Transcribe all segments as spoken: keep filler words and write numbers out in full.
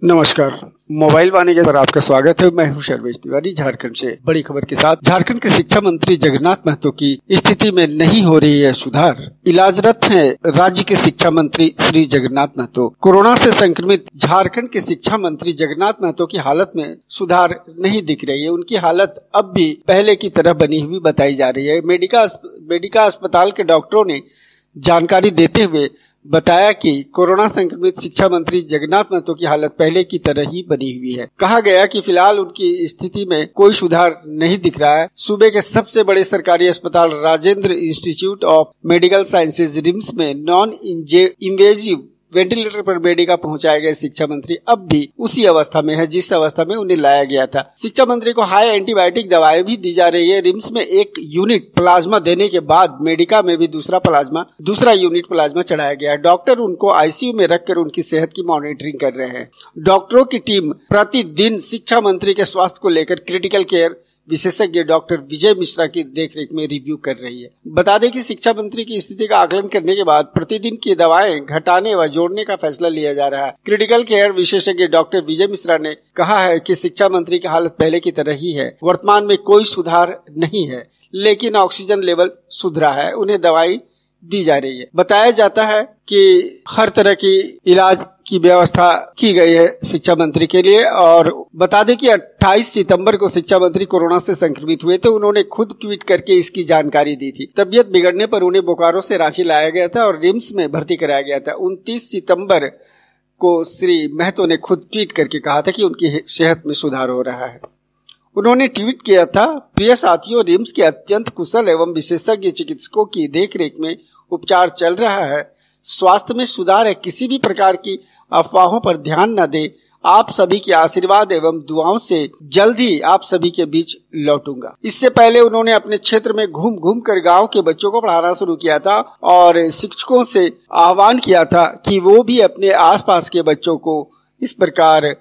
नमस्कार। मोबाइल वाणी पर आपका स्वागत है। मैं हूं सर्वेश तिवारी झारखंड से बड़ी खबर के साथ। झारखंड के शिक्षा मंत्री जगन्नाथ महतो की स्थिति में नहीं हो रही है सुधार। इलाजरत हैं राज्य के शिक्षा मंत्री श्री जगन्नाथ महतो। कोरोना से संक्रमित झारखंड के शिक्षा मंत्री जगन्नाथ महतो की हालत में सुधार नहीं दिख रही है। उनकी हालत अब भी पहले की तरह बनी हुई बताई जा रही है। मेडिका मेडिका अस्पताल के डॉक्टरों ने जानकारी देते हुए बताया कि कोरोना संक्रमित शिक्षा मंत्री जगन्नाथ महतो की हालत पहले की तरह ही बनी हुई है। कहा गया कि फिलहाल उनकी स्थिति में कोई सुधार नहीं दिख रहा है। सूबे के सबसे बड़े सरकारी अस्पताल Rajendra institute of medical sciences RIMS में नॉन इन्वेजिव वेंटिलेटर पर मेडिका पहुंचाए गए शिक्षा मंत्री अब भी उसी अवस्था में है जिस अवस्था में उन्हें लाया गया था। शिक्षा मंत्री को हाई एंटीबायोटिक दवाएं भी दी जा रही है। रिम्स में एक यूनिट प्लाज्मा देने के बाद मेडिका में भी दूसरा प्लाज्मा दूसरा यूनिट प्लाज्मा चढ़ाया गया है। डॉक्टर उनको आईसीयू में रखकर उनकी सेहत की मॉनिटरिंग कर रहे हैं। डॉक्टरों की टीम प्रतिदिन शिक्षा मंत्री के स्वास्थ्य को लेकर क्रिटिकल केयर विशेषज्ञ डॉक्टर विजय मिश्रा की देखरेख में रिव्यू कर रही है। बता दें कि शिक्षा मंत्री की स्थिति का आकलन करने के बाद प्रतिदिन की दवाएं घटाने व जोड़ने का फैसला लिया जा रहा है। क्रिटिकल केयर विशेषज्ञ डॉक्टर विजय मिश्रा ने कहा है कि शिक्षा मंत्री की हालत पहले की तरह ही है। वर्तमान में कोई सुधार नहीं है, लेकिन ऑक्सीजन लेवल सुधरा है, उन्हें दवाई दी जा रही है। बताया जाता है कि हर तरह की इलाज की व्यवस्था की गई है शिक्षा मंत्री के लिए। और बता दें कि अट्ठाईस सितंबर को शिक्षा मंत्री कोरोना से संक्रमित हुए थे। उन्होंने खुद ट्वीट करके इसकी जानकारी दी थी। तबियत बिगड़ने पर उन्हें बोकारो से रांची लाया गया था और रिम्स में भर्ती कराया गया था। उनतीस सितंबर को श्री महतो ने खुद ट्वीट करके कहा था कि उनकी सेहत में सुधार हो रहा है। उन्होंने ट्वीट किया था, प्रिय साथियों, रिम्स के अत्यंत कुशल एवं विशेषज्ञ चिकित्सकों की देखरेख में उपचार चल रहा है। स्वास्थ्य में सुधार है। किसी भी प्रकार की अफवाहों पर ध्यान न दें। आप सभी के आशीर्वाद एवं दुआओं से जल्द ही आप सभी के बीच लौटूंगा। इससे पहले उन्होंने अपने क्षेत्र में घूम घूम कर गाँव के बच्चों को पढ़ाना शुरू किया था और शिक्षकों से आह्वान किया था कि वो भी अपने आसपास के बच्चों को इस प्रकार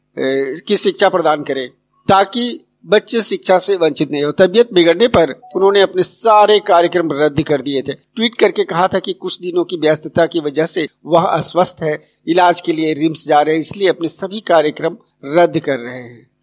की शिक्षा प्रदान करें ताकि बच्चे शिक्षा से वंचित नहीं हो। तबियत बिगड़ने पर उन्होंने अपने सारे कार्यक्रम रद्द कर दिए थे। ट्वीट करके कहा था कि कुछ दिनों की व्यस्तता की वजह से वह अस्वस्थ है, इलाज के लिए रिम्स जा रहे हैं, इसलिए अपने सभी कार्यक्रम रद्द कर रहे हैं।